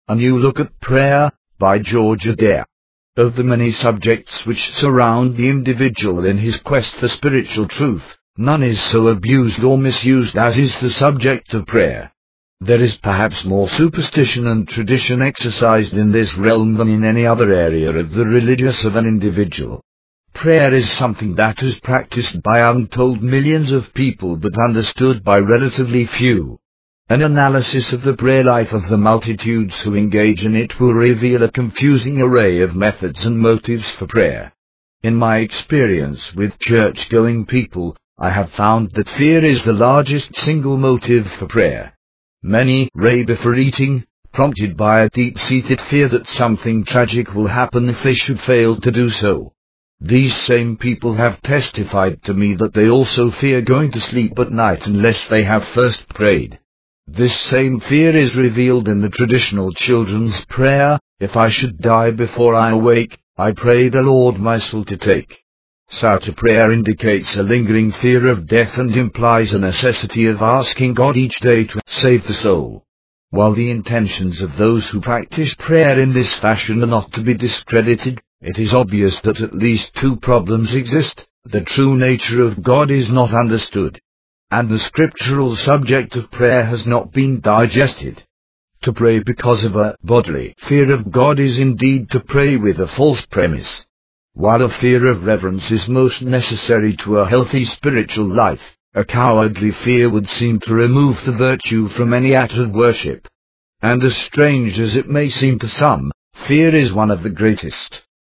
A New Look at Prayer, by George Adair. Of the many subjects which surround the individual in his quest for spiritual truth, none is so abused or misused as is the subject of prayer. There is perhaps more superstition and tradition exercised in this realm than in any other area of the religious of an individual. Prayer is something that is practiced by untold millions of people but understood by relatively few. An analysis of the prayer life of the multitudes who engage in it will reveal a confusing array of methods and motives for prayer. In my experience with church-going people, I have found that fear is the largest single motive for prayer. Many pray before eating, prompted by a deep-seated fear that something tragic will happen if they should fail to do so. These same people have testified to me that they also fear going to sleep at night unless they have first prayed. This same fear is revealed in the traditional children's prayer, "If I should die before I awake, I pray the Lord my soul to take." Such a prayer indicates a lingering fear of death and implies a necessity of asking God each day to save the soul. While the intentions of those who practice prayer in this fashion are not to be discredited, it is obvious that at least two problems exist. The true nature of God is not understood, and the scriptural subject of prayer has not been digested. To pray because of a bodily fear of God is indeed to pray with a false premise. While a fear of reverence is most necessary to a healthy spiritual life, a cowardly fear would seem to remove the virtue from any act of worship. And as strange as it may seem to some, fear is one of the greatest,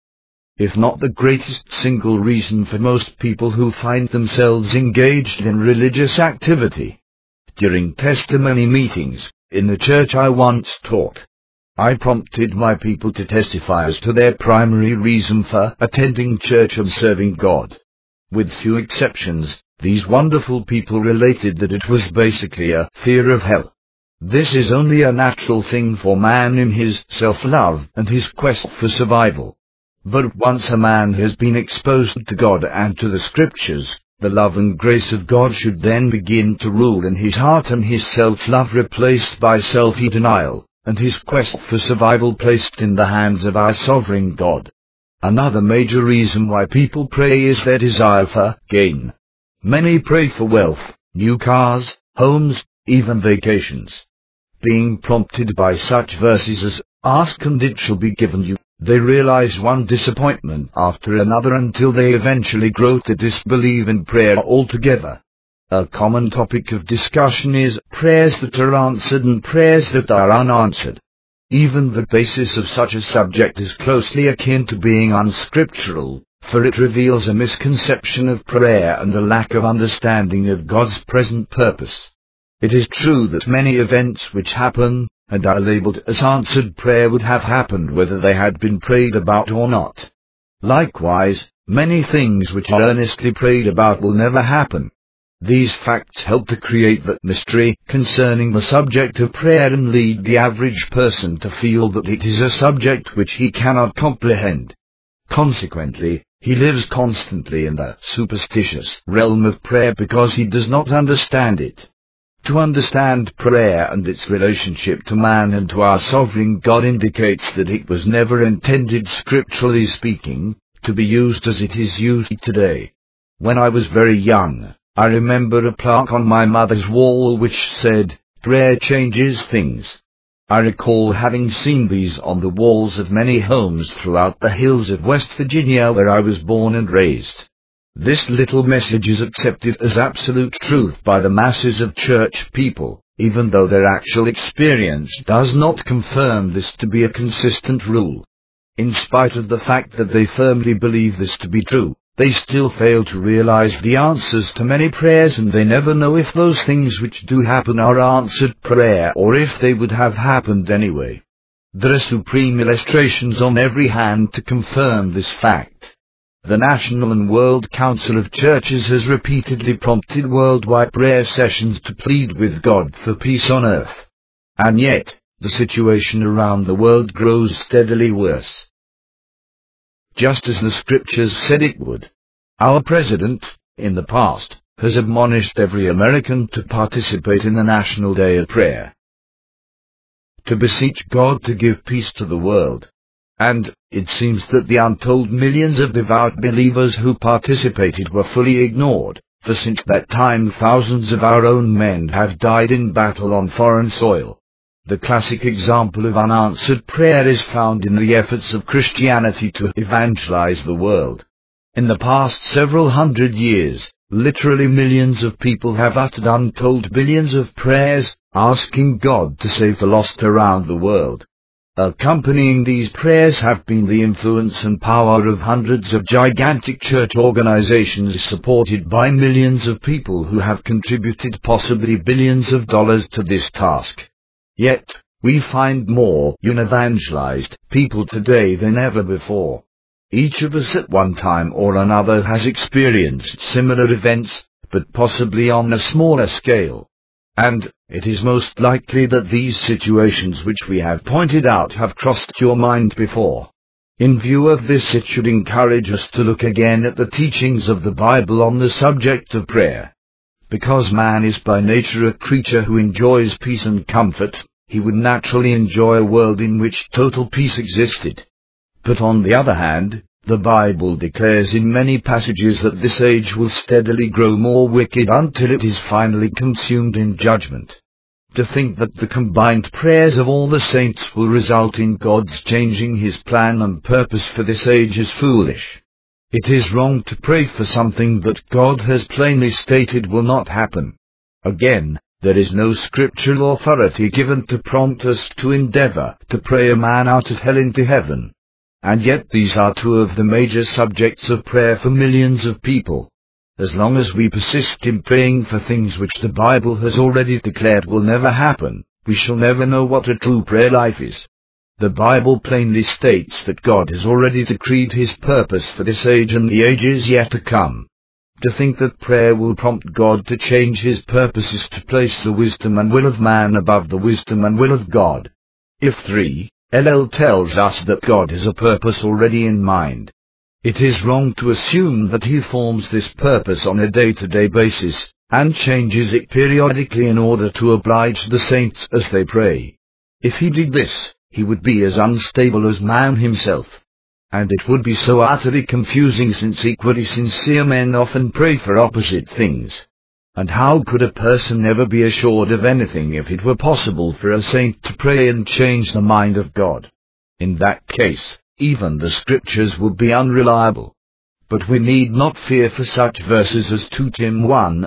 if not the greatest single reason for most people who find themselves engaged in religious activity. During testimony meetings, in the church I once taught, I prompted my people to testify as to their primary reason for attending church and serving God. With few exceptions, these wonderful people related that it was basically a fear of hell. This is only a natural thing for man in his self-love and his quest for survival. But once a man has been exposed to God and to the Scriptures, the love and grace of God should then begin to rule in his heart, and his self-love replaced by self-denial, and his quest for survival placed in the hands of our sovereign God. Another major reason why people pray is their desire for gain. Many pray for wealth, new cars, homes, even vacations. Being prompted by such verses as, "Ask and it shall be given you," they realize one disappointment after another until they eventually grow to disbelieve in prayer altogether. A common topic of discussion is prayers that are answered and prayers that are unanswered. Even the basis of such a subject is closely akin to being unscriptural, for it reveals a misconception of prayer and a lack of understanding of God's present purpose. It is true that many events which happen and are labeled as answered prayer would have happened whether they had been prayed about or not. Likewise, many things which are earnestly prayed about will never happen. These facts help to create that mystery concerning the subject of prayer and lead the average person to feel that it is a subject which he cannot comprehend. Consequently, he lives constantly in the superstitious realm of prayer because he does not understand it. To understand prayer and its relationship to man and to our sovereign God indicates that it was never intended, scripturally speaking, to be used as it is used today. When I was very young, I remember a plaque on my mother's wall which said, "Prayer changes things." I recall having seen these on the walls of many homes throughout the hills of West Virginia where I was born and raised. This little message is accepted as absolute truth by the masses of church people, even though their actual experience does not confirm this to be a consistent rule. In spite of the fact that they firmly believe this to be true, they still fail to realize the answers to many prayers, and they never know if those things which do happen are answered prayer or if they would have happened anyway. There are supreme illustrations on every hand to confirm this fact. The National and World Council of Churches has repeatedly prompted worldwide prayer sessions to plead with God for peace on earth. And yet, the situation around the world grows steadily worse, just as the Scriptures said it would. Our President, in the past, has admonished every American to participate in the National Day of Prayer. to beseech God to give peace to the world. And it seems that the untold millions of devout believers who participated were fully ignored, for since that time thousands of our own men have died in battle on foreign soil. The classic example of unanswered prayer is found in the efforts of Christianity to evangelize the world. In the past several hundred years, literally millions of people have uttered untold billions of prayers, asking God to save the lost around the world. Accompanying these prayers have been the influence and power of hundreds of gigantic church organizations supported by millions of people who have contributed possibly billions of dollars to this task. Yet, we find more unevangelized people today than ever before. Each of us at one time or another has experienced similar events, but possibly on a smaller scale. And it is most likely that these situations which we have pointed out have crossed your mind before. In view of this, it should encourage us to look again at the teachings of the Bible on the subject of prayer. Because man is by nature a creature who enjoys peace and comfort, he would naturally enjoy a world in which total peace existed. But on the other hand, the Bible declares in many passages that this age will steadily grow more wicked until it is finally consumed in judgment. To think that the combined prayers of all the saints will result in God's changing His plan and purpose for this age is foolish. It is wrong to pray for something that God has plainly stated will not happen. Again, there is no scriptural authority given to prompt us to endeavor to pray a man out of hell into heaven. And yet these are two of the major subjects of prayer for millions of people. As long as we persist in praying for things which the Bible has already declared will never happen, we shall never know what a true prayer life is. The Bible plainly states that God has already decreed His purpose for this age and the ages yet to come. To think that prayer will prompt God to change His purpose is to place the wisdom and will of man above the wisdom and will of God. If 3:LL tells us that God has a purpose already in mind, it is wrong to assume that He forms this purpose on a day-to-day basis, and changes it periodically in order to oblige the saints as they pray. If He did this, He would be as unstable as man himself. And it would be so utterly confusing, since equally sincere men often pray for opposite things. And how could a person ever be assured of anything if it were possible for a saint to pray and change the mind of God? In that case, even the scriptures would be unreliable. But we need not fear, for such verses as 2 Tim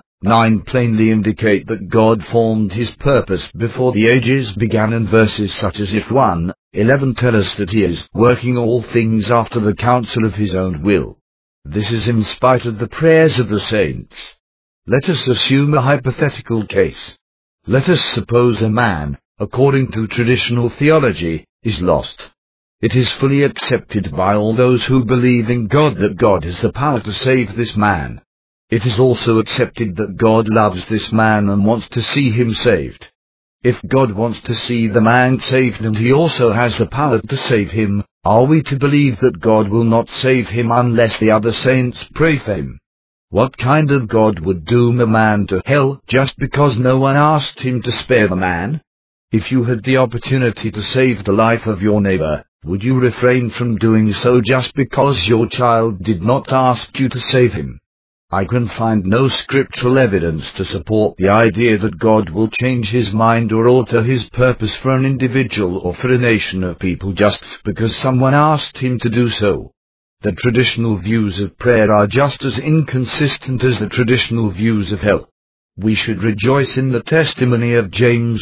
1:9 plainly indicate that God formed His purpose before the ages began, and verses such as if 1:11 tell us that He is working all things after the counsel of His own will. This is in spite of the prayers of the saints. Let us assume a hypothetical case. Let us suppose a man, according to traditional theology, is lost. It is fully accepted by all those who believe in God that God has the power to save this man. It is also accepted that God loves this man and wants to see him saved. If God wants to see the man saved and He also has the power to save him, are we to believe that God will not save him unless the other saints pray for him? What kind of God would doom a man to hell just because no one asked him to spare the man? If you had the opportunity to save the life of your neighbor, would you refrain from doing so just because your child did not ask you to save him? I can find no scriptural evidence to support the idea that God will change His mind or alter His purpose for an individual or for a nation of people just because someone asked Him to do so. The traditional views of prayer are just as inconsistent as the traditional views of hell. We should rejoice in the testimony of James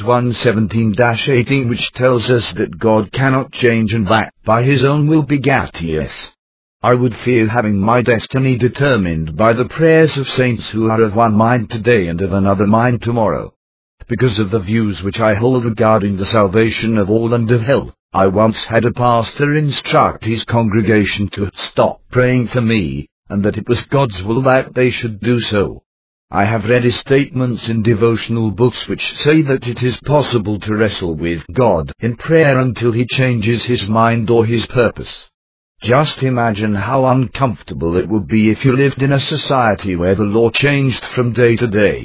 1:17-18, which tells us that God cannot change and that by His own will begat Yes. I would fear having my destiny determined by the prayers of saints who are of one mind today and of another mind tomorrow. Because of the views which I hold regarding the salvation of all and of hell, I once had a pastor instruct his congregation to stop praying for me, and that it was God's will that they should do so. I have read his statements in devotional books which say that it is possible to wrestle with God in prayer until He changes His mind or His purpose. Just imagine how uncomfortable it would be if you lived in a society where the law changed from day to day.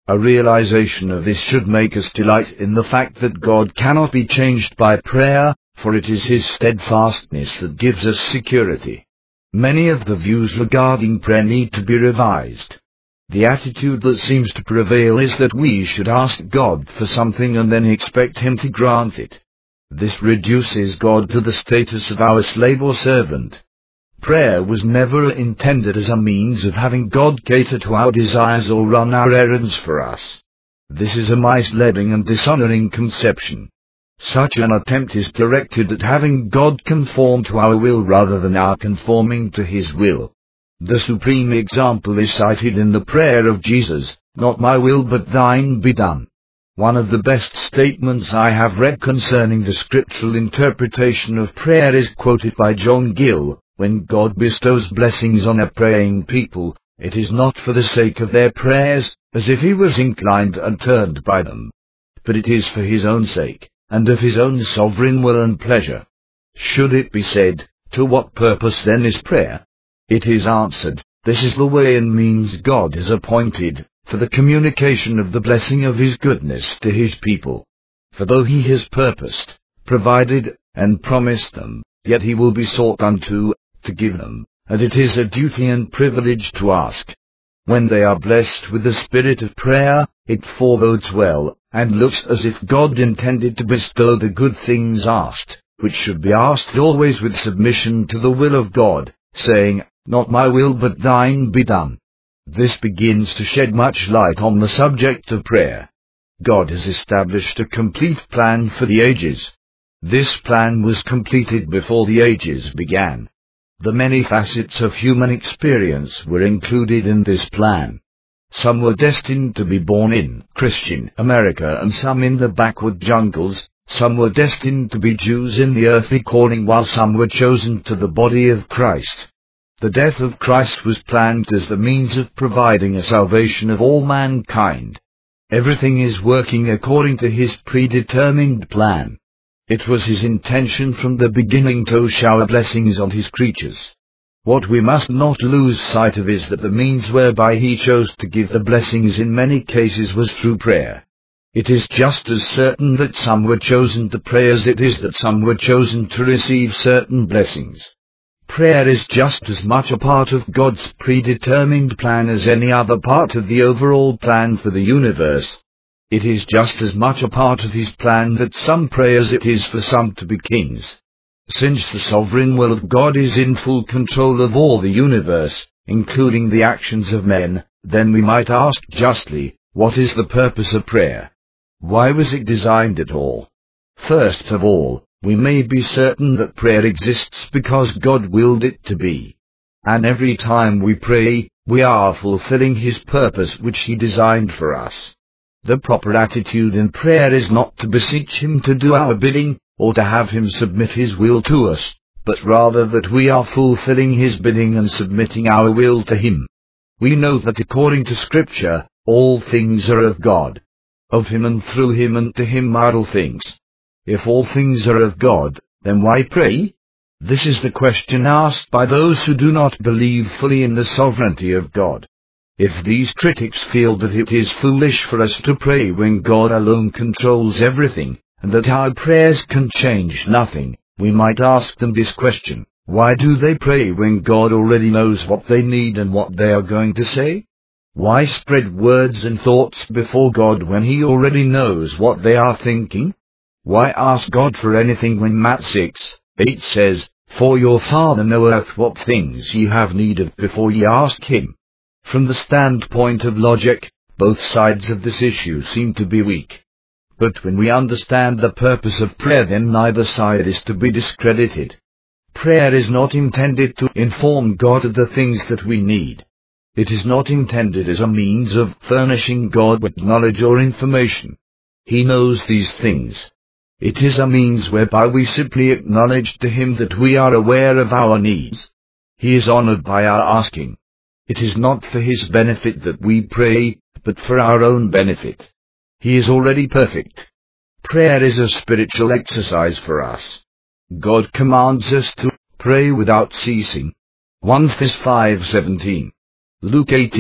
A realization of this should make us delight in the fact that God cannot be changed by prayer, for it is His steadfastness that gives us security. Many of the views regarding prayer need to be revised. The attitude that seems to prevail is that we should ask God for something and then expect Him to grant it. This reduces God to the status of our slave or servant. Prayer was never intended as a means of having God cater to our desires or run our errands for us. This is a misleading and dishonoring conception. Such an attempt is directed at having God conform to our will rather than our conforming to His will. The supreme example is cited in the prayer of Jesus, "Not my will but thine be done." One of the best statements I have read concerning the scriptural interpretation of prayer is quoted by John Gill: "When God bestows blessings on a praying people, it is not for the sake of their prayers, as if He was inclined and turned by them. But it is for His own sake, and of His own sovereign will and pleasure." Should it be said, to what purpose then is prayer? It is answered, this is the way and means God has appointed, for the communication of the blessing of His goodness to His people. For though He has purposed, provided, and promised them, yet He will be sought unto, to give them, and it is a duty and privilege to ask. When they are blessed with the spirit of prayer, it forebodes well, and looks as if God intended to bestow the good things asked, which should be asked always with submission to the will of God, saying, "Not my will but thine be done." This begins to shed much light on the subject of prayer. God has established a complete plan for the ages. This plan was completed before the ages began. The many facets of human experience were included in this plan. Some were destined to be born in Christian America and some in the backward jungles. Some were destined to be Jews in the earthly calling while some were chosen to the body of Christ. The death of Christ was planned as the means of providing a salvation of all mankind. Everything is working according to His predetermined plan. It was His intention from the beginning to shower blessings on His creatures. What we must not lose sight of is that the means whereby He chose to give the blessings in many cases was through prayer. It is just as certain that some were chosen to pray as it is that some were chosen to receive certain blessings. Prayer is just as much a part of God's predetermined plan as any other part of the overall plan for the universe. It is just as much a part of His plan that some pray as it is for some to be kings. Since the sovereign will of God is in full control of all the universe, including the actions of men, then we might ask justly, what is the purpose of prayer? Why was it designed at all? First of all, we may be certain that prayer exists because God willed it to be. And every time we pray, we are fulfilling His purpose which He designed for us. The proper attitude in prayer is not to beseech Him to do our bidding, or to have Him submit His will to us, but rather that we are fulfilling His bidding and submitting our will to Him. We know that according to Scripture, all things are of God. Of Him and through Him and to Him are all things. If all things are of God, then why pray? This is the question asked by those who do not believe fully in the sovereignty of God. If these critics feel that it is foolish for us to pray when God alone controls everything, and that our prayers can change nothing, we might ask them this question: why do they pray when God already knows what they need and what they are going to say? Why spread words and thoughts before God when He already knows what they are thinking? Why ask God for anything when Matt 6:8 says, "For your Father knoweth what things ye have need of before ye ask Him"? From the standpoint of logic, both sides of this issue seem to be weak. But when we understand the purpose of prayer, then neither side is to be discredited. Prayer is not intended to inform God of the things that we need. It is not intended as a means of furnishing God with knowledge or information. He knows these things. It is a means whereby we simply acknowledge to Him that we are aware of our needs. He is honored by our asking. It is not for His benefit that we pray, but for our own benefit. He is already perfect. Prayer is a spiritual exercise for us. God commands us to pray without ceasing. 1 Thess 5:17. Luke 18,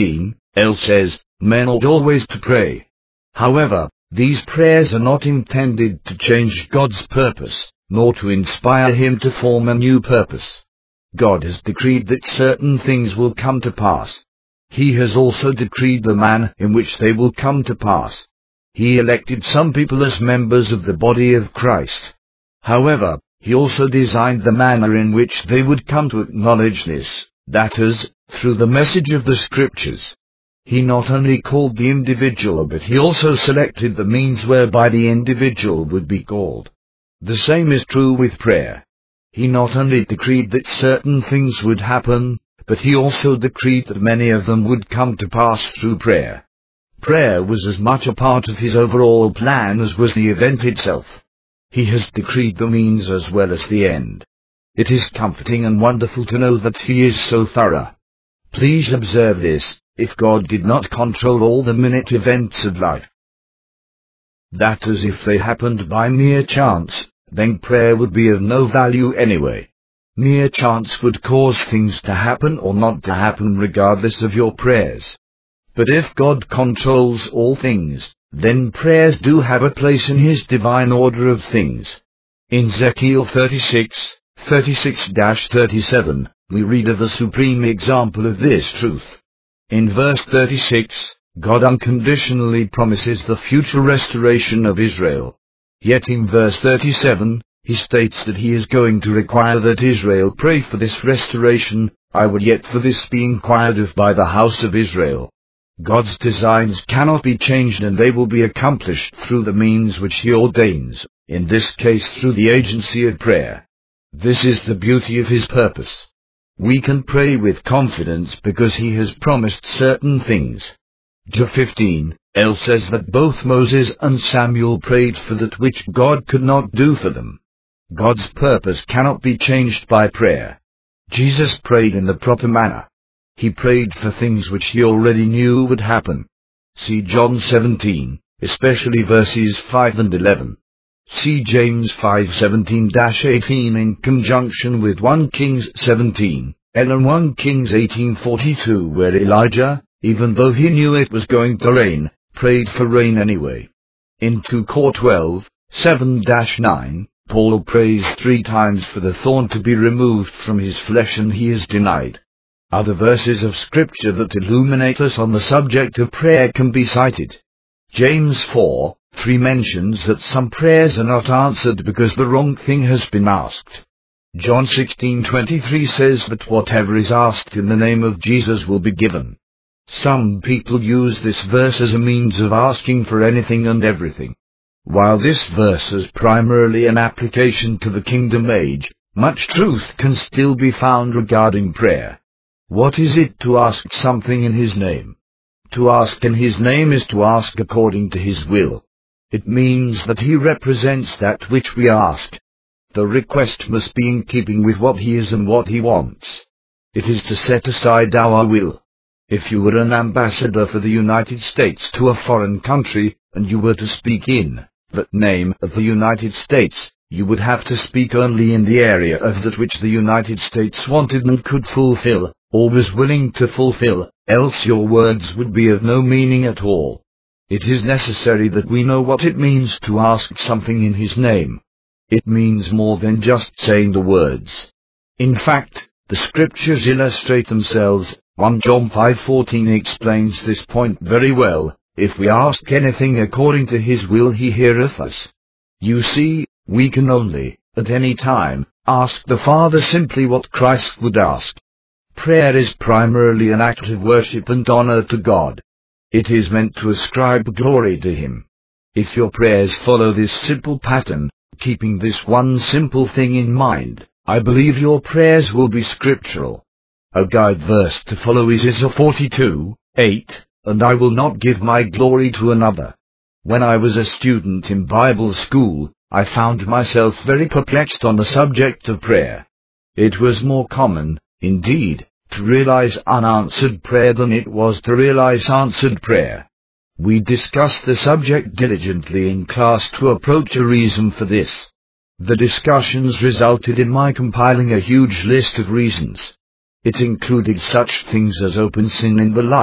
L says, men ought always to pray. However, these prayers are not intended to change God's purpose, nor to inspire Him to form a new purpose. God has decreed that certain things will come to pass. He has also decreed the manner in which they will come to pass. He elected some people as members of the body of Christ. However, He also designed the manner in which they would come to acknowledge this, that is, through the message of the Scriptures. He not only called the individual, but He also selected the means whereby the individual would be called. The same is true with prayer. He not only decreed that certain things would happen, but He also decreed that many of them would come to pass through prayer. Prayer was as much a part of His overall plan as was the event itself. He has decreed the means as well as the end. It is comforting and wonderful to know that He is so thorough. Please observe this, if God did not control all the minute events of life, that is, if they happened by mere chance, then prayer would be of no value anyway. Mere chance would cause things to happen or not to happen regardless of your prayers. But if God controls all things, then prayers do have a place in His divine order of things. In Ezekiel 36:36-37, we read of a supreme example of this truth. In verse 36, God unconditionally promises the future restoration of Israel. Yet in verse 37, He states that He is going to require that Israel pray for this restoration. I will yet for this be inquired of by the house of Israel. God's designs cannot be changed, and they will be accomplished through the means which He ordains, in this case through the agency of prayer. This is the beauty of His purpose. We can pray with confidence because He has promised certain things. Job 15, L says that both Moses and Samuel prayed for that which God could not do for them. God's purpose cannot be changed by prayer. Jesus prayed in the proper manner. He prayed for things which He already knew would happen. See John 17, especially verses 5 and 11. See James 5:17-18 in conjunction with 1 Kings 17, and 1 Kings 18:42, where Elijah, even though he knew it was going to rain, prayed for rain anyway. In 2 Cor 12:7-9, Paul prays 3 times for the thorn to be removed from his flesh, and he is denied. Other verses of Scripture that illuminate us on the subject of prayer can be cited. James 4:3 mentions that some prayers are not answered because the wrong thing has been asked. John 16:23 says that whatever is asked in the name of Jesus will be given. Some people use this verse as a means of asking for anything and everything. While this verse is primarily an application to the kingdom age, much truth can still be found regarding prayer. What is it to ask something in His name? To ask in His name is to ask according to His will. It means that He represents that which we ask. The request must be in keeping with what He is and what He wants. It is to set aside our will. If you were an ambassador for the United States to a foreign country, and you were to speak in that name of the United States, you would have to speak only in the area of that which the United States wanted and could fulfill, or was willing to fulfill, else your words would be of no meaning at all. It is necessary that we know what it means to ask something in His name. It means more than just saying the words. In fact, the Scriptures illustrate themselves. 1 John 5:14 explains this point very well. If we ask anything according to His will, He heareth us. You see, we can only, at any time, ask the Father simply what Christ would ask. Prayer is primarily an act of worship and honor to God. It is meant to ascribe glory to Him. If your prayers follow this simple pattern, keeping this one simple thing in mind, I believe your prayers will be scriptural. A guide verse to follow is Isaiah 42:8, and I will not give my glory to another. When I was a student in Bible school, I found myself very perplexed on the subject of prayer. It was more common, indeed, to realize unanswered prayer than it was to realize answered prayer. We discussed the subject diligently in class to approach a reason for this. The discussions resulted in my compiling a huge list of reasons. It included such things as open sin in the life,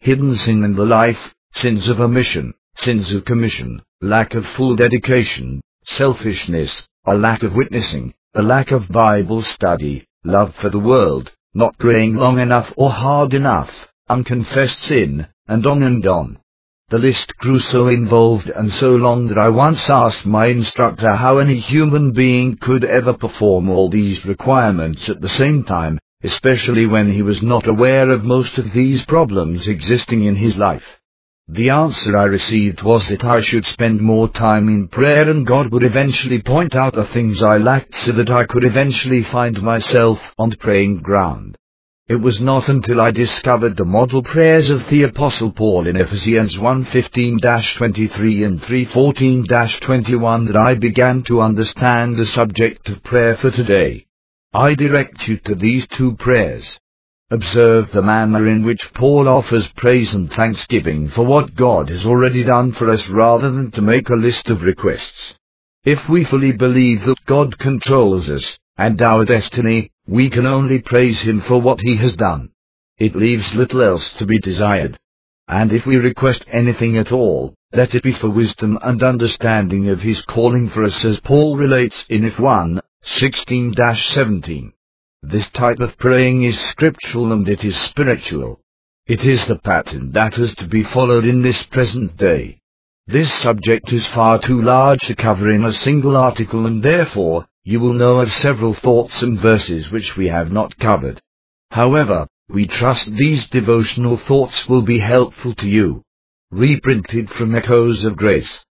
hidden sin in the life, sins of omission, sins of commission, lack of full dedication, selfishness, a lack of witnessing, a lack of Bible study, love for the world, not praying long enough or hard enough, unconfessed sin, and on and on. The list grew so involved and so long that I once asked my instructor how any human being could ever perform all these requirements at the same time, especially when he was not aware of most of these problems existing in his life. The answer I received was that I should spend more time in prayer and God would eventually point out the things I lacked so that I could eventually find myself on praying ground. It was not until I discovered the model prayers of the Apostle Paul in Ephesians 1:15-23 and 3:14-21 that I began to understand the subject of prayer for today. I direct you to these two prayers. Observe the manner in which Paul offers praise and thanksgiving for what God has already done for us rather than to make a list of requests. If we fully believe that God controls us and our destiny, we can only praise Him for what He has done. It leaves little else to be desired. And if we request anything at all, let it be for wisdom and understanding of His calling for us, as Paul relates in If 1:16-17. This type of praying is scriptural and it is spiritual. It is the pattern that is to be followed in this present day. This subject is far too large to cover in a single article, and therefore, you will know of several thoughts and verses which we have not covered. However, we trust these devotional thoughts will be helpful to you. Reprinted from Echoes of Grace.